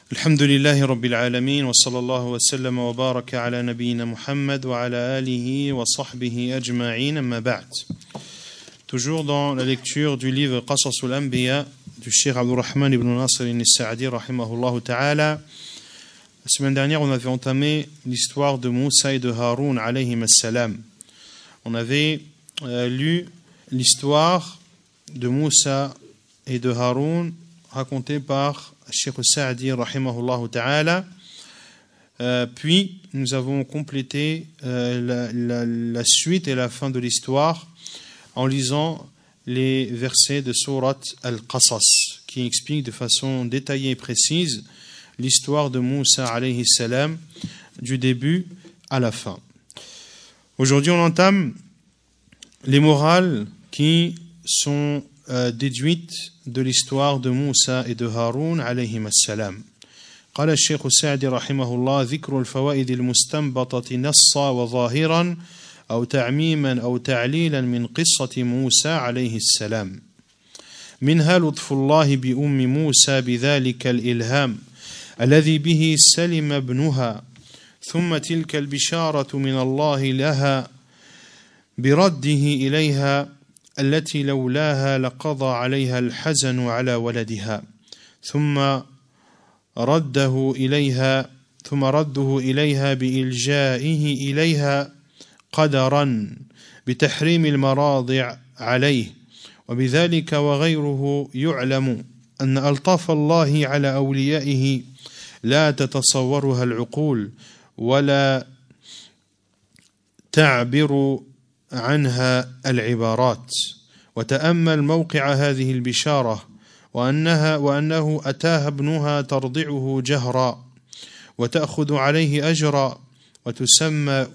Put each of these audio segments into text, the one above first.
Alhamdulillahi Rabbil Alamin wa sallallahu wa sallam wa baraka ala nabiyyina Muhammad wa ala alihi wa sahbihi ajma'in amma ba'd. Toujours dans la lecture du livre Qasasul Anbiya du Cheikh Abdurrahman ibn Nasr al-Sa'di rahimahullah ta'ala. La semaine dernière, on avait entamé l'histoire de Moussa et de Haroun alayhim as-salam. On avait lu l'histoire de Moussa et de Haroun racontée par Cheikh Sa'di rahimahullah ta'ala. Puis nous avons complété la suite et la fin de l'histoire en lisant les versets de Surat Al-Qasas qui expliquent de façon détaillée et précise l'histoire de Moussa alayhi salam du début à la fin. Aujourd'hui on entame les morales qui sont déduites de l'histoire de Moussa et de Haroun alayhim as-salam. قال الشيخ السعدي رحمه الله ذكر الفوائد المستنبطة نصا وظاهرا أو تعميما أو تعليلا من قصة موسى عليه السلام. منها لطف الله بأم موسى بذلك الإلهام الذي به سلم ابنها، ثم تلك البشارة من الله لها برده إليها التي لولاها لقضى عليها الحزن على ولدها، ثم رده إليها بإلجائه إليها قدرا بتحريم المراضع عليه. وبذلك وغيره يعلم أن ألطاف الله على أوليائه لا تتصورها العقول ولا تعبر عنها العبارات. وتأمل موقع هذه البشارة وأنه أتاها ابنها ترضعه جهرا وتأخذ عليه أجرا وتسمى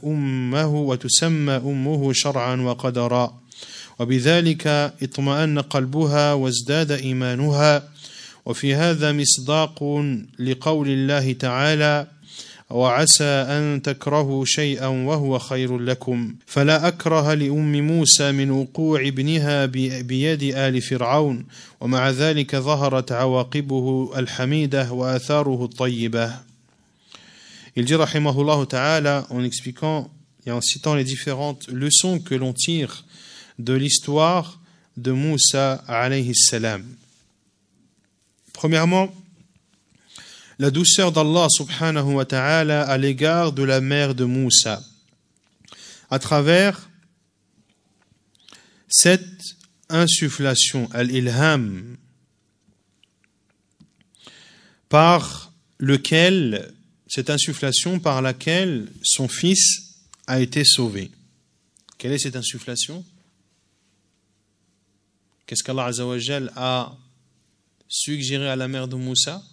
أمه شرعا وقدرا، وبذلك اطمأن قلبها وازداد إيمانها. وفي هذا مصداق لقول الله تعالى وعسى أن تكرهوا شيئا وهو خير لكم، فلا أكره لأم موسى من وقوع ابنها بيد آل فرعون، ومع ذلك ظهرت عواقبه الحميدة وآثاره الطيبة. Il dit rahimahullah ta'ala en expliquant et en citant les différentes leçons que l'on tire de l'histoire de Moussa alayhi salam. Premièrement, la douceur d'Allah subhanahu wa ta'ala à l'égard de la mère de Moussa, à travers cette insufflation, al-ilham, cette insufflation par laquelle son fils a été sauvé. Quelle est cette insufflation? Qu'est-ce qu'Allah Azza wa Jal a suggéré à la mère de Moussa?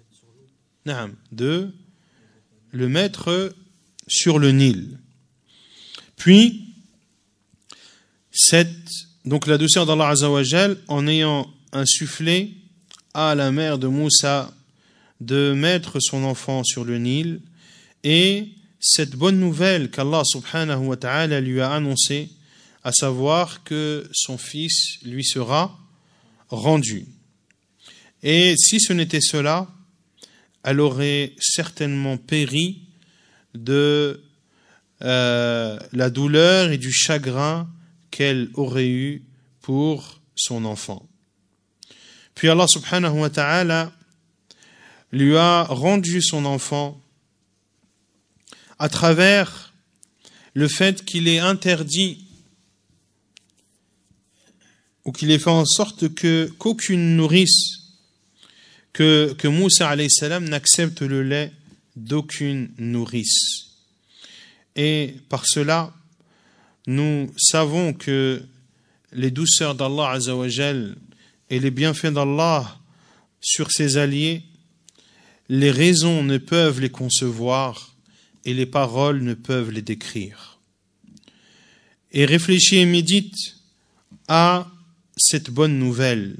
De le mettre sur le Nil. Puis, donc la douceur d'Allah Azza wa Jal en ayant insufflé à la mère de Moussa de mettre son enfant sur le Nil, et cette bonne nouvelle qu'Allah subhanahu wa ta'ala lui a annoncée, à savoir que son fils lui sera rendu. Et si ce n'était cela, elle aurait certainement péri de la douleur et du chagrin qu'elle aurait eu pour son enfant. Puis Allah subhanahu wa ta'ala lui a rendu son enfant à travers le fait qu'il est interdit ou qu'il ait fait en sorte qu'aucune nourrice que Moussa alayhi salam n'accepte le lait d'aucune nourrice. Et par cela, nous savons que les douceurs d'Allah Azza wa Jal et les bienfaits d'Allah sur ses alliés, les raisons ne peuvent les concevoir et les paroles ne peuvent les décrire. Et réfléchis et médite à cette bonne nouvelle.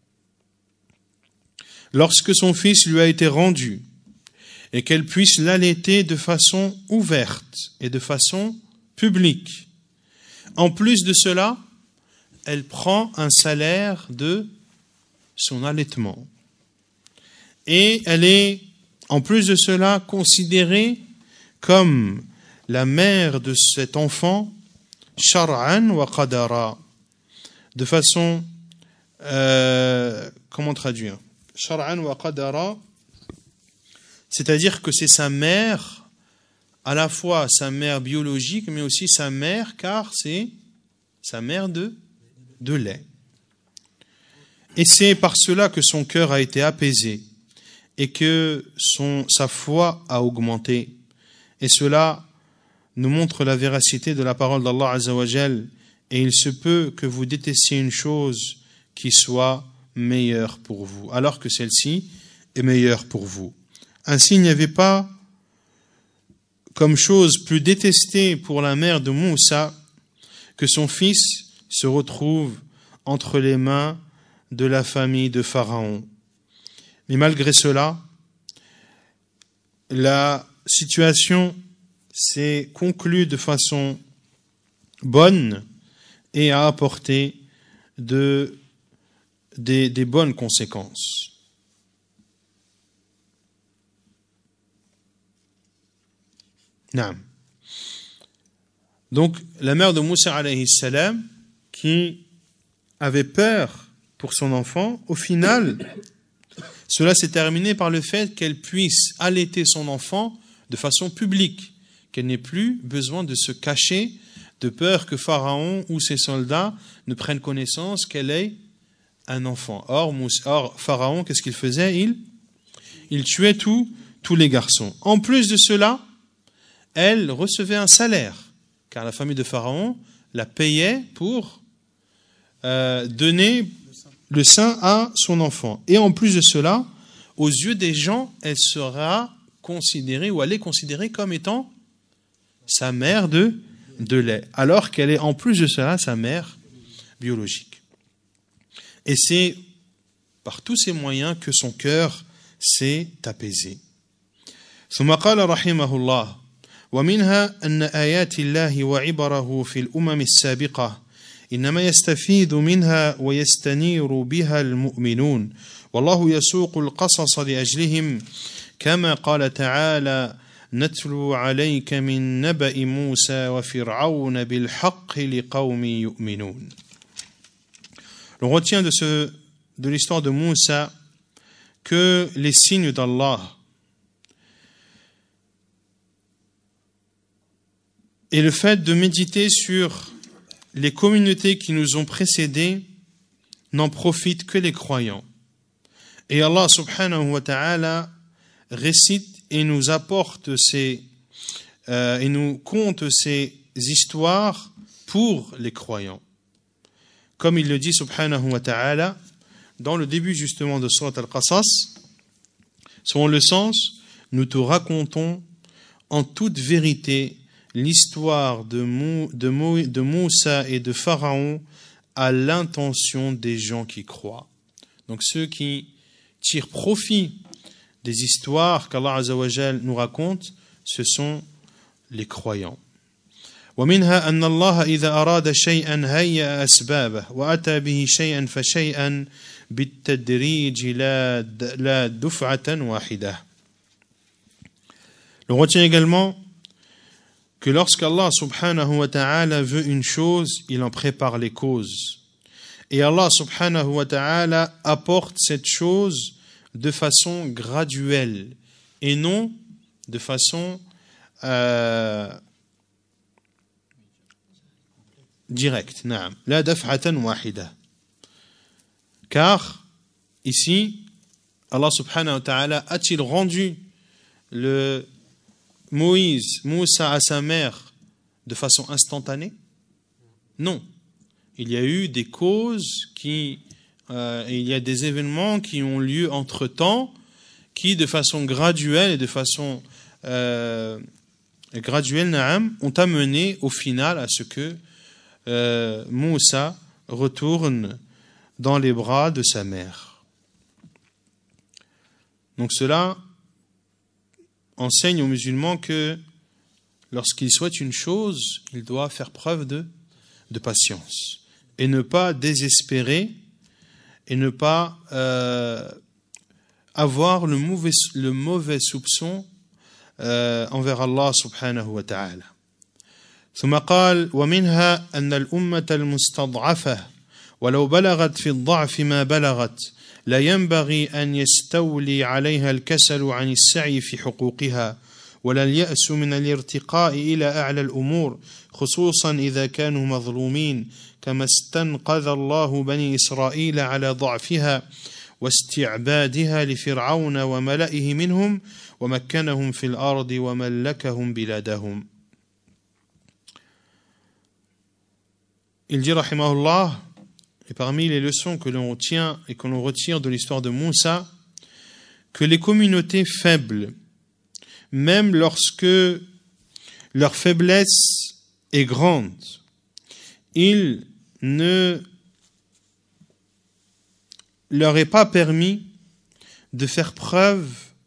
Lorsque son fils lui a été rendu et qu'elle puisse l'allaiter de façon ouverte et de façon publique. En plus de cela, elle prend un salaire de son allaitement. Et elle est En plus de cela, considérée comme la mère de cet enfant, shar'an wa qadara, de façon, comment traduire? Shar'an wa qadara, c'est-à-dire que c'est sa mère, à la fois sa mère biologique, mais aussi sa mère, car c'est sa mère de lait. Et c'est par cela que son cœur a été apaisé et que sa foi a augmenté. Et cela nous montre la véracité de la parole d'Allah Azza wa Jal. Et il se peut que vous détestiez une chose qui soit meilleure pour vous, alors que celle-ci est meilleure pour vous. Ainsi, il n'y avait pas comme chose plus détestée pour la mère de Moussa que son fils se retrouve entre les mains de la famille de Pharaon. Mais malgré cela, la situation s'est conclue de façon bonne et a apporté des bonnes conséquences. Naam. Donc, la mère de Moussa alayhi salam, qui avait peur pour son enfant, au final, cela s'est terminé par le fait qu'elle puisse allaiter son enfant de façon publique, qu'elle n'ait plus besoin de se cacher de peur que Pharaon ou ses soldats ne prennent connaissance qu'elle est un enfant. Or Pharaon, qu'est-ce qu'il faisait? Il tuait tous les garçons. En plus de cela, elle recevait un salaire, car la famille de Pharaon la payait pour donner le sein à son enfant. Et en plus de cela, aux yeux des gens, elle sera considérée, ou elle est considérée comme étant sa mère de lait, alors qu'elle est en plus de cela sa mère biologique. Et c'est par tous ces moyens que son cœur s'est apaisé. ثم قال رحمه الله ومنها أن آيات الله وعبره في الأمم السابقة إنما يستفيد منها ويستنير بها المؤمنون والله يسوق القصص لأجلهم كما قال تعالى نتلو عليك من نبأ موسى وفرعون بالحق لقوم يؤمنون. L'on retient de l'histoire de Moussa que les signes d'Allah et le fait de méditer sur les communautés qui nous ont précédés n'en profitent que les croyants. Et Allah subhanahu wa ta'ala récite et nous apporte et nous conte ces histoires pour les croyants. Comme il le dit subhanahu wa ta'ala dans le début justement de Surat Al-Qasas, selon le sens, nous te racontons en toute vérité l'histoire de Moussa et de Pharaon à l'intention des gens qui croient. Donc ceux qui tirent profit des histoires qu'Allah Azza wa Jal nous raconte, ce sont les croyants. ومنها أن الله إذا أراد شيئا هيأ أسبابه وأتى به شيئا فشيئا بالتدريج لا دفعة واحدة. On retient également que lorsqu'Allah subhanahu wa ta'ala veut une chose, il en prépare les causes. Et Allah subhanahu wa ta'ala apporte cette chose de façon graduelle et non de façon directe. La daf'atan wahida. Car ici, Allah subhanahu wa ta'ala a-t-il rendu Moussa à sa mère de façon instantanée? Non. Il y a eu des causes il y a des événements qui ont lieu entre-temps, qui de façon graduelle et de façon graduelle, ont amené au final à ce que Moussa retourne dans les bras de sa mère. Donc cela enseigne aux musulmans que lorsqu'ils souhaitent une chose, ils doivent faire preuve de patience et ne pas désespérer et ne pas avoir le mauvais soupçon envers Allah subhanahu wa ta'ala. ثم قال ومنها أن الأمة المستضعفة ولو بلغت في الضعف ما بلغت لا ينبغي أن يستولي عليها الكسل عن السعي في حقوقها ولا اليأس من الارتقاء إلى أعلى الأمور خصوصا إذا كانوا مظلومين كما استنقذ الله بني إسرائيل على ضعفها واستعبادها لفرعون وملئه منهم ومكنهم في الأرض وملكهم بلادهم. Il dit rahimahullah, et parmi les leçons que l'on retient et que l'on retire de l'histoire de Moussa, que les communautés faibles, même lorsque leur faiblesse est grande, il ne leur est pas permis de faire preuve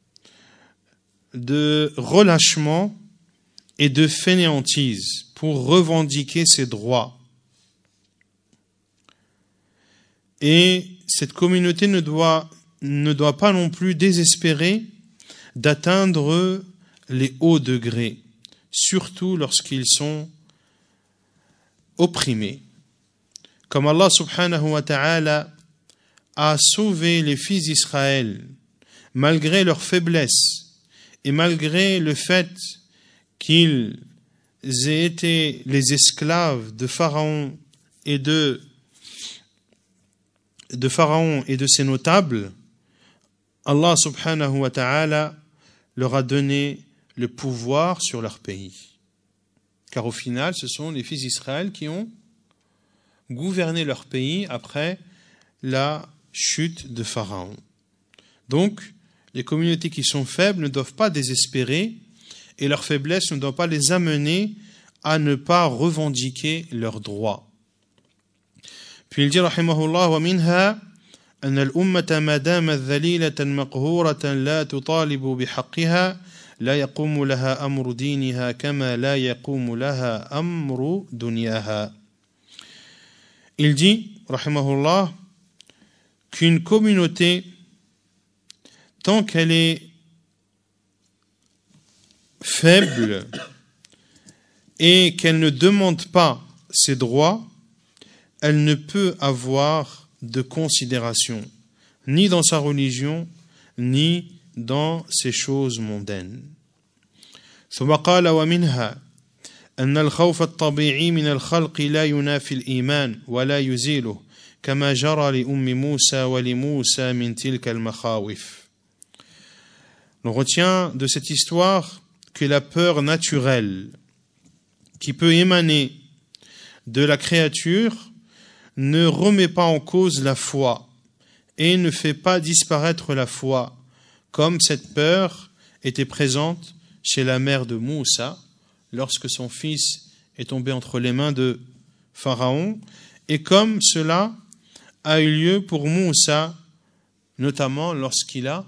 de relâchement et de fainéantise pour revendiquer ses droits. Et cette communauté ne doit pas non plus désespérer d'atteindre les hauts degrés, surtout lorsqu'ils sont opprimés. Comme Allah subhanahu wa ta'ala a sauvé les fils d'Israël malgré leur faiblesse et malgré le fait qu'ils aient été les esclaves de Pharaon et de ses notables, Allah subhanahu wa ta'ala leur a donné le pouvoir sur leur pays. Car au final, ce sont les fils d'Israël qui ont gouverné leur pays après la chute de Pharaon. Donc, les communautés qui sont faibles ne doivent pas désespérer et leur faiblesse ne doit pas les amener à ne pas revendiquer leurs droits. Puis il dit rahimahullah wa minha أن الأمة ما دامت ذليلة مقهورة لا تطالب بحقها لا يقوم لها أمر دينها كما لا يقوم لها أمر دنياها. Il dit rahimahullah qu'une communauté, tant qu'elle est faible et qu'elle ne demande pas ses droits, elle ne peut avoir de considération, ni dans sa religion, ni dans ses choses mondaines. ثم قال ومنها أن الخوف الطبيعي من الخلق لا ينافي الإيمان ولا يزيله كما جرى لأم موسى ولموسى من تلك المخاوف. On retient de cette histoire que la peur naturelle qui peut émaner de la créature ne remet pas en cause la foi et ne fait pas disparaître la foi, comme cette peur était présente chez la mère de Moussa lorsque son fils est tombé entre les mains de Pharaon, et comme cela a eu lieu pour Moussa, notamment lorsqu'il a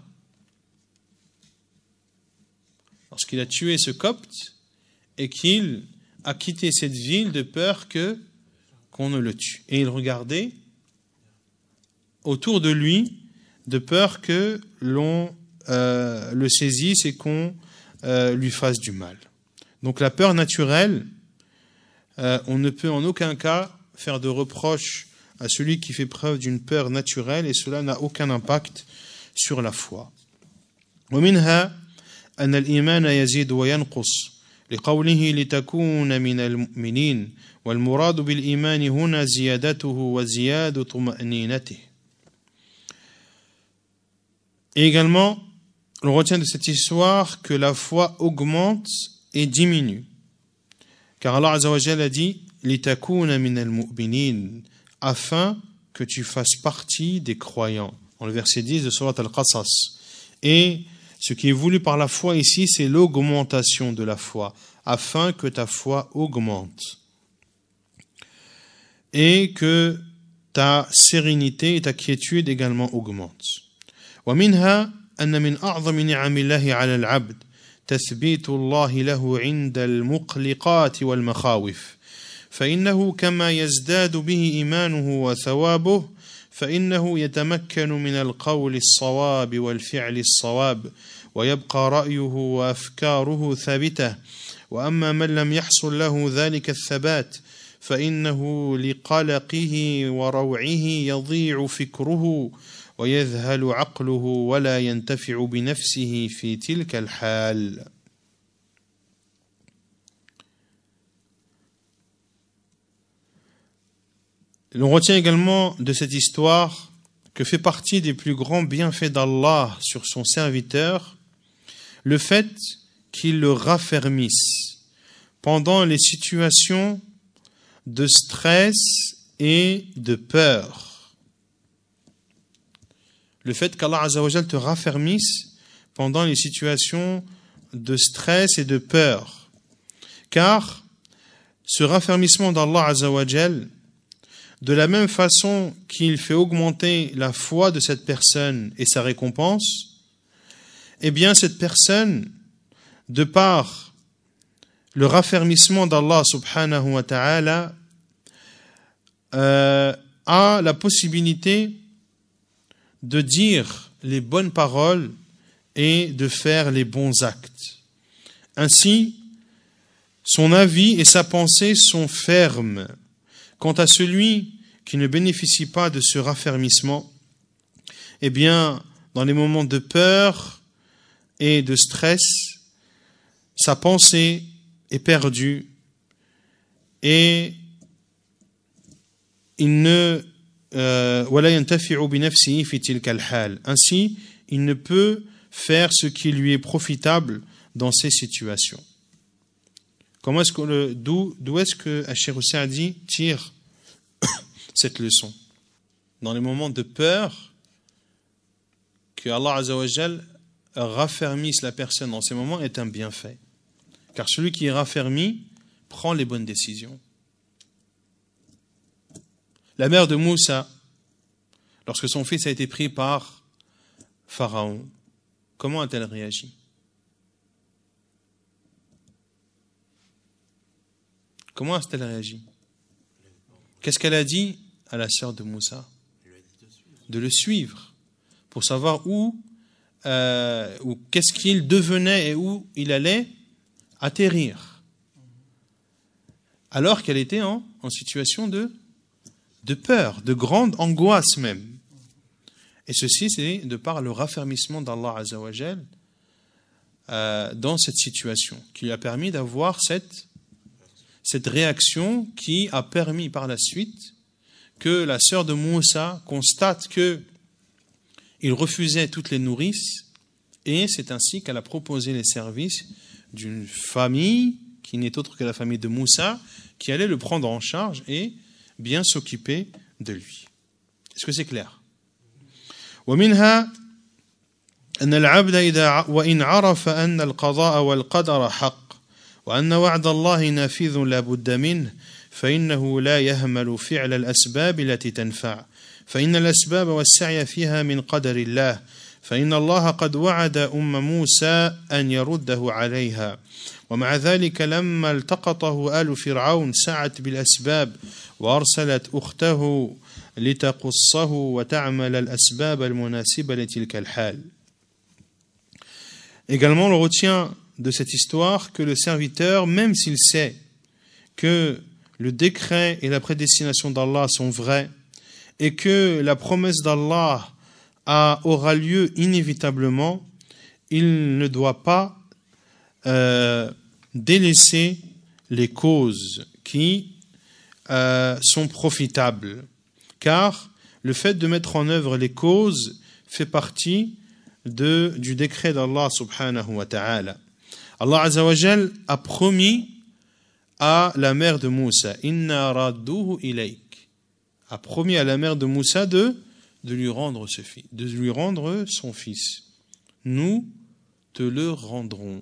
tué ce copte et qu'il a quitté cette ville de peur qu'on ne le tue. Et il regardait autour de lui de peur que l'on le saisisse et qu'on lui fasse du mal. Donc la peur naturelle, on ne peut en aucun cas faire de reproche à celui qui fait preuve d'une peur naturelle, et cela n'a aucun impact sur la foi. ومنها أن الإيمان يزيد وينقص لقوله لتكون من المؤمنين والمراد بالإيمان هنا زيادته وزيادة طمأنينته. Et également, on retient de cette histoire que la foi augmente et diminue. Car Allah Azza wa Jalla a dit لتكون من المؤمنين, afin que tu fasses partie des croyants. Dans le verset 10 de Surat Al-Qasas. Et ce qui est voulu par la foi ici, c'est l'augmentation de la foi, afin que ta foi augmente. Et que ta sérénité et ta quiétude également augmentent. ومنها أن من أعظم نعم الله على العبد تثبيت الله له عند المقلقات والمخاوف فإنه كما يزداد به إيمانه وثوابه فإنه يتمكن من القول الصواب والفعل الصواب ويبقى رأيه وأفكاره ثابتة وأما من لم يحصل له ذلك الثبات فإنه لقلقه وروعه يضيع فكره ويذهل عقله ولا ينتفع بنفسه في تلك الحال. On retient également de cette histoire que fait partie des plus grands bienfaits d'Allah sur son serviteur le fait qu'il le raffermisse pendant les situations de stress et de peur. Le fait qu'Allah Azza wa Jal te raffermisse pendant les situations de stress et de peur. Car ce raffermissement d'Allah Azza wa Jal, de la même façon qu'il fait augmenter la foi de cette personne et sa récompense, eh bien cette personne, de par le raffermissement d'Allah subhanahu wa ta'ala, a la possibilité de dire les bonnes paroles et de faire les bons actes. Ainsi, son avis et sa pensée sont fermes. Quant à celui qui ne bénéficie pas de ce raffermissement, eh bien, dans les moments de peur et de stress, sa pensée est perdue et ainsi, il ne peut faire ce qui lui est profitable dans ces situations. D'où est-ce que Ash-Shaykh Sa'di tire cette leçon? Dans les moments de peur, que Allah Azza wa Jal raffermisse la personne dans ces moments est un bienfait. Car celui qui est raffermi prend les bonnes décisions. La mère de Moussa, lorsque son fils a été pris par Pharaon, comment a-t-elle réagi? Comment a-t-elle réagi? Qu'est-ce qu'elle a dit à la sœur de Moussa? De le suivre, pour savoir où qu'est-ce qu'il devenait et où il allait atterrir. Alors qu'elle était en situation de peur, de grande angoisse même. Et ceci, c'est de par le raffermissement d'Allah Azza wa Jal dans cette situation, qui lui a permis d'avoir cette réaction qui a permis par la suite que la sœur de Moussa constate qu'il refusait toutes les nourrices, et c'est ainsi qu'elle a proposé les services d'une famille qui n'est autre que la famille de Moussa, qui allait le prendre en charge et bien s'occuper de lui. Est-ce que c'est clair? ومنها أن العبد إذا وإن عرف أن القضاء والقدر حق وأن وعد الله نافذ لا بد منه فإنه لا يهمل فعل الأسباب التي تنفع فإن الأسباب والسعي فيها من قدر الله فإن الله قد وعد موسى أن يرده عليها ومع ذلك لما التقطه آل فرعون سعت بالأسباب وأرسلت أخته لتقصه وتعمل الأسباب المناسبة لتلك الحال. Également, on retient de cette histoire que le serviteur, même s'il sait que le décret et la prédestination d'Allah sont vrais et que la promesse d'Allah aura lieu inévitablement, il ne doit pas délaisser les causes qui sont profitables. Car le fait de mettre en œuvre les causes fait partie du décret d'Allah subhanahu wa ta'ala. Allah Azza wa Jal a promis à la mère de Moussa, Inna radduhu ilayk, a promis à la mère de Moussa de lui rendre son fils. Nous te le rendrons.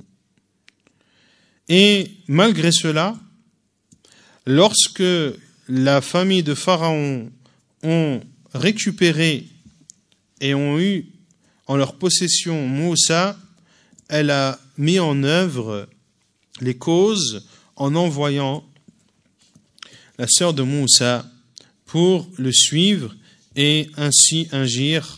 Et malgré cela, lorsque la famille de Pharaon ont récupéré et ont eu en leur possession Moussa, elle a mis en œuvre les causes en envoyant la sœur de Moussa pour le suivre et ainsi agir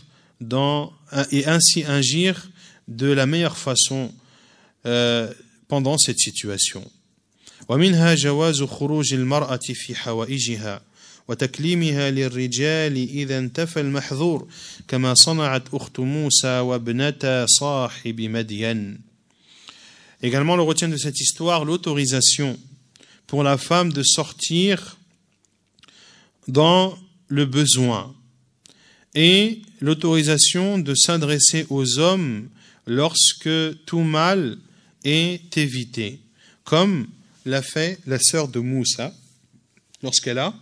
de la meilleure façon pendant cette situation. ومنها جواز خروج المرأة في حوائجها وتكليمها للرجال إذا انتفى المحظور كما صنعت أخت موسى وابنتا صاحب مدين. Également, on retient de cette histoire l'autorisation pour la femme de sortir dans le besoin et l'autorisation de s'adresser aux hommes lorsque tout mal est évité, comme l'a fait la sœur de Moussa lorsqu'elle a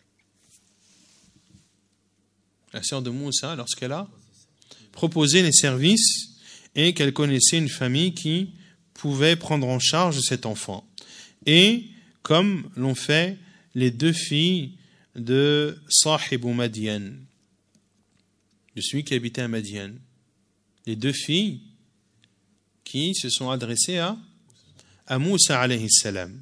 proposé les services et qu'elle connaissait une famille qui pouvait prendre en charge cet enfant. Et comme l'ont fait les deux filles de Sahib ou Madian, de celui qui habitait à Madian. Les deux filles qui se sont adressées à Moussa alayhi salam.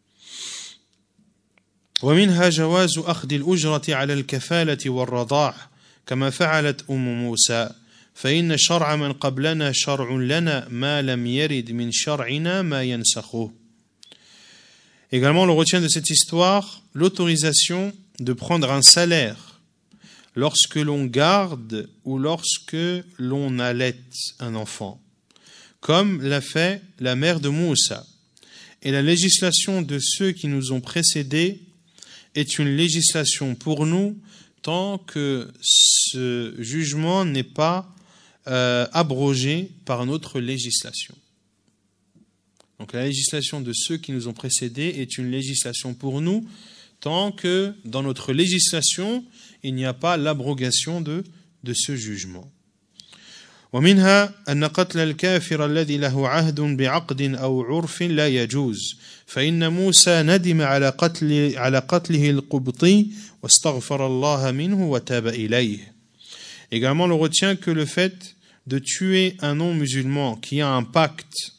ومنها جواز أخذ الأجرة على الكفالة والرضاع كما فعلت موسى فإن شرع من قبلنا شرع لنا ما لم يرد من شرعنا ما ينسخه. Également, on retient de cette histoire l'autorisation de prendre un salaire lorsque l'on garde ou lorsque l'on allaite un enfant, comme l'a fait la mère de Moussa. Et la législation de ceux qui nous ont précédés est une législation pour nous tant que ce jugement n'est pas abrogé par notre législation. Donc la législation de ceux qui nous ont précédés est une législation pour nous tant que dans notre législation il n'y a pas l'abrogation de ce jugement. ومنها أن قتل الكافر الذي له عهد بعقد أو عرف لا يجوز فإن موسى ندم على قتله القبطي واستغفر الله منه وتاب إليه. Également, on retient que le fait de tuer un non-musulman qui a un pacte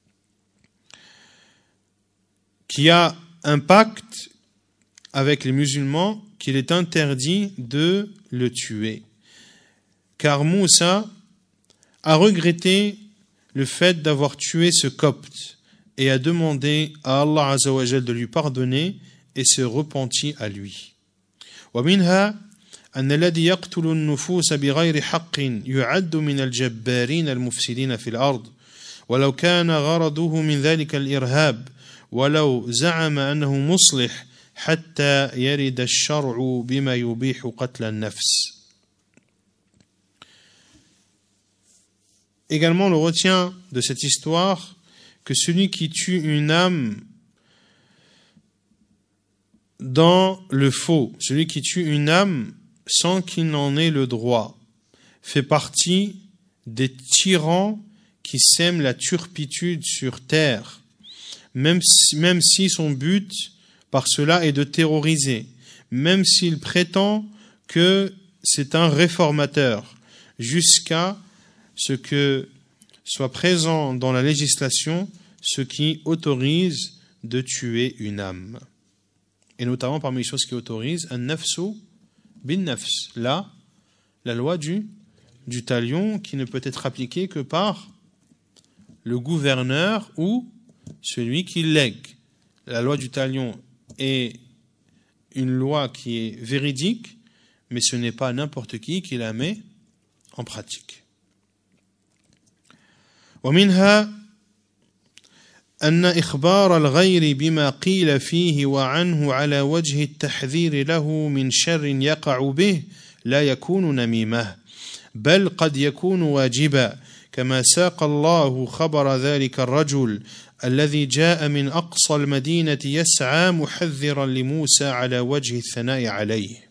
avec les musulmans, qu'il est interdit de le tuer. Car Moussa a regretté le fait d'avoir tué ce copte et a demandé à Allah Azza wa Jal de lui pardonner et se repentit à lui. ومنها أن الذي يقتل النفوس بغير حق يعد من الجبارين المفسدين في الأرض ولو كان غرضه من ذلك الإرهاب ولو زعم أنه مصلح حتى يرد الشرع بما يبيح قتل النفس. Également, on retient de cette histoire que celui qui tue une âme dans le faux, celui qui tue une âme sans qu'il n'en ait le droit, fait partie des tyrans qui sèment la turpitude sur terre, même si son but par cela est de terroriser, même s'il prétend que c'est un réformateur, jusqu'à ce que soit présent dans la législation ce qui autorise de tuer une âme. Et notamment parmi les choses qui autorisent un nafsu bin nafs, la loi du talion qui ne peut être appliquée que par le gouverneur ou celui qui lègue. La loi du talion est une loi qui est véridique, mais ce n'est pas n'importe qui la met en pratique. ومنها أن إخبار الغير بما قيل فيه وعنه على وجه التحذير له من شر يقع به لا يكون نميمة بل قد يكون واجبا كما ساق الله خبر ذلك الرجل الذي جاء من أقصى المدينة يسعى محذرا لموسى على وجه الثناء عليه.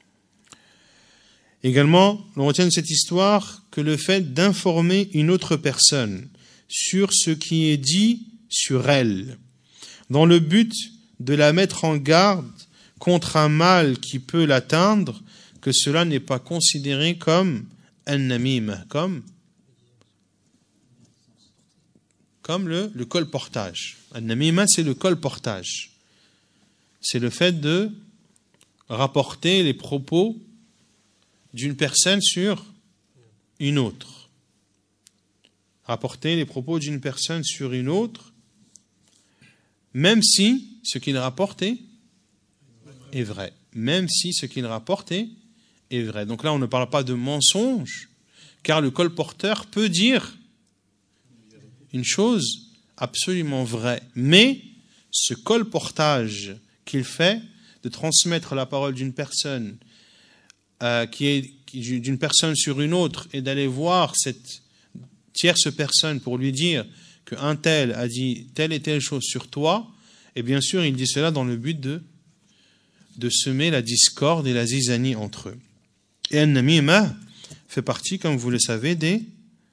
Également, on retient de cette histoire que le fait d'informer une autre personne sur ce qui est dit sur elle, dans le but de la mettre en garde contre un mal qui peut l'atteindre, que cela n'est pas considéré comme un namim, comme le colportage. Un namima, c'est le colportage. C'est le fait de rapporter les propos d'une personne sur une autre. Rapporter les propos d'une personne sur une autre, même si ce qu'il rapporte est vrai. Même si ce qu'il rapporte est vrai. Donc là, on ne parle pas de mensonge, car le colporteur peut dire une chose absolument vraie. Mais ce colportage qu'il fait, de transmettre la parole d'une personne d'une personne sur une autre et d'aller voir cette tierce personne pour lui dire qu'un tel a dit telle et telle chose sur toi, et bien sûr, il dit cela dans le but de semer la discorde et la zizanie entre eux. Et an-namima fait partie, comme vous le savez, des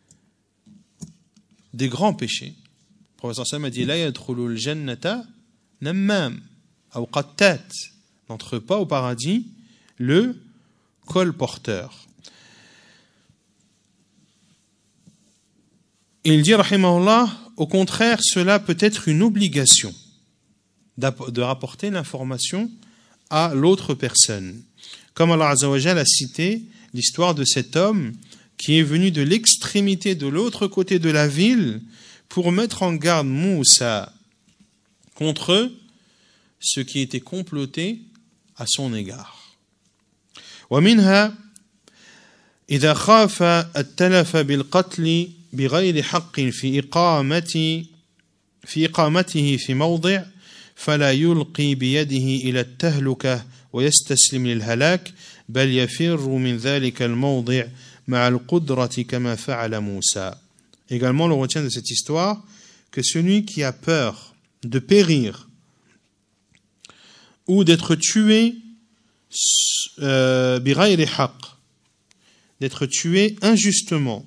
grands péchés. Le professeur Sam a dit la yadkhulul jannata nammam aw qattat, n'entre pas au paradis le colporteur. Il dit rahimahullah, au contraire, cela peut être une obligation de rapporter l'information à l'autre personne. Comme Allah Azza wa Jalla a cité l'histoire de cet homme qui est venu de l'extrémité de l'autre côté de la ville pour mettre en garde Moussa contre ce qui était comploté à son égard. ومنها إذا خاف التلف بالقتل بغير حق في إقامته في موضع فلا يلقي بيده إلى التهلكة ويستسلم للهلاك بل يفر من ذلك الموضع مع القدرة كما فعل موسى. Également, on retient de cette histoire que celui qui a peur de périr ou d'être tué بغير حق, d'être tué injustement,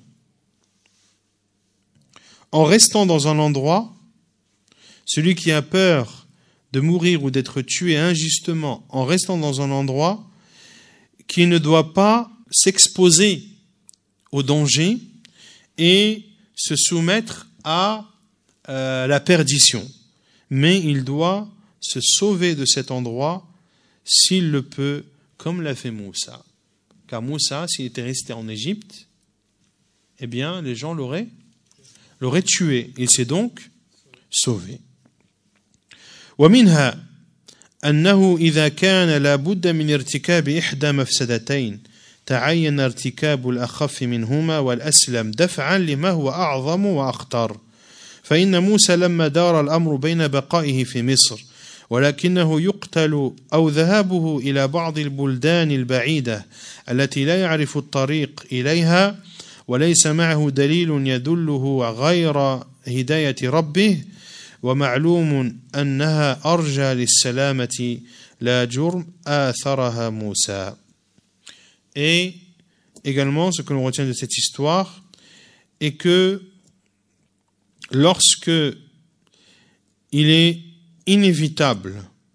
en restant dans un endroit, celui qui a peur de mourir ou d'être tué injustement en restant dans un endroit, qui ne doit pas s'exposer au danger et se soumettre à la perdition, mais il doit se sauver de cet endroit s'il le peut, comme l'a fait Moussa. Car Moussa, s'il était resté en Égypte, eh bien, les gens l'auraient tué. Il s'est donc sauvé. ومنها أنه إذا كان لا بد من ارتكاب إحدى مفسدتين تعين ارتكاب الأخف منهما والأسلم دفعا لما هو أعظم وأخطر فإن موسى لما دار الأمر بين بقائه في مصر ولكنه يقتل أو ذهابه إلى بعض البلدان البعيدة التي لا يعرف الطريق إليها وليس معه دليل يدله غير هداية ربه ومعلوم أنها أرجى للسلامة لا جرم آثرها موسى. Et également, ce que l'on retient de cette histoire est que lorsque il est inévitable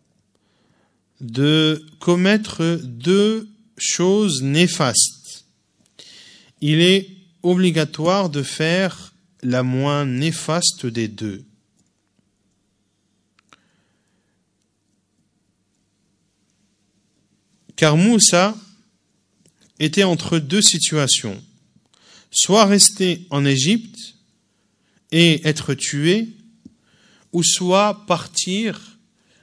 de commettre deux choses néfastes, il est obligatoire de faire la moins néfaste des deux. Car Moussa était entre deux situations, soit rester en Égypte et être tué, ou soit partir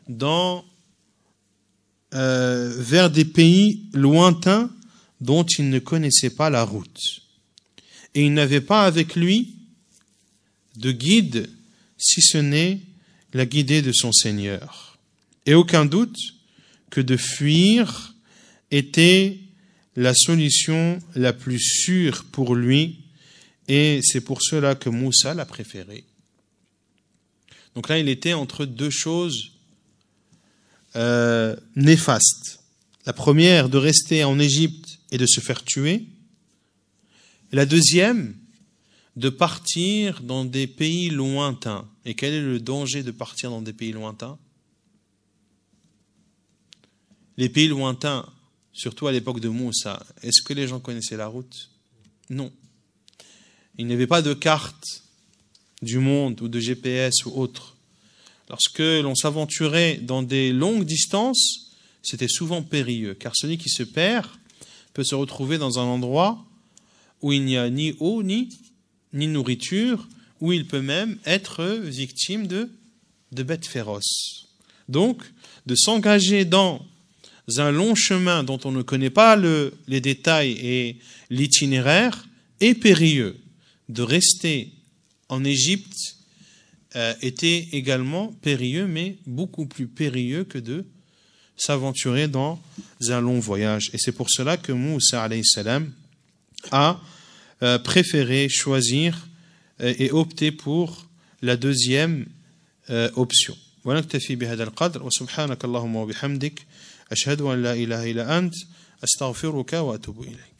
vers des pays lointains dont il ne connaissait pas la route. Et il n'avait pas avec lui de guide, si ce n'est la guidée de son Seigneur. Et aucun doute que de fuir était la solution la plus sûre pour lui, et c'est pour cela que Moussa l'a préféré. Donc là, il était entre deux choses néfastes. La première, de rester en Égypte et de se faire tuer. Et la deuxième, de partir dans des pays lointains. Et quel est le danger de partir dans des pays lointains ? Les pays lointains, surtout à l'époque de Moussa, est-ce que les gens connaissaient la route ? Non. Il n'y avait pas de carte du monde ou de GPS ou autre. Lorsque l'on s'aventurait dans des longues distances, c'était souvent périlleux, car celui qui se perd peut se retrouver dans un endroit où il n'y a ni eau ni nourriture, où il peut même être victime de bêtes féroces. Donc, de s'engager dans un long chemin dont on ne connaît pas les détails et l'itinéraire est périlleux. De rester en Égypte était également périlleux, mais beaucoup plus périlleux que de s'aventurer dans un long voyage. Et c'est pour cela que Moussa alayhi salam a préféré choisir et opter pour la deuxième option. ونكتفي بهذا القدر وسبحانك اللهم وبحمدك أشهد أن لا إله إلا أنت أستغفرك وأتوب إليك.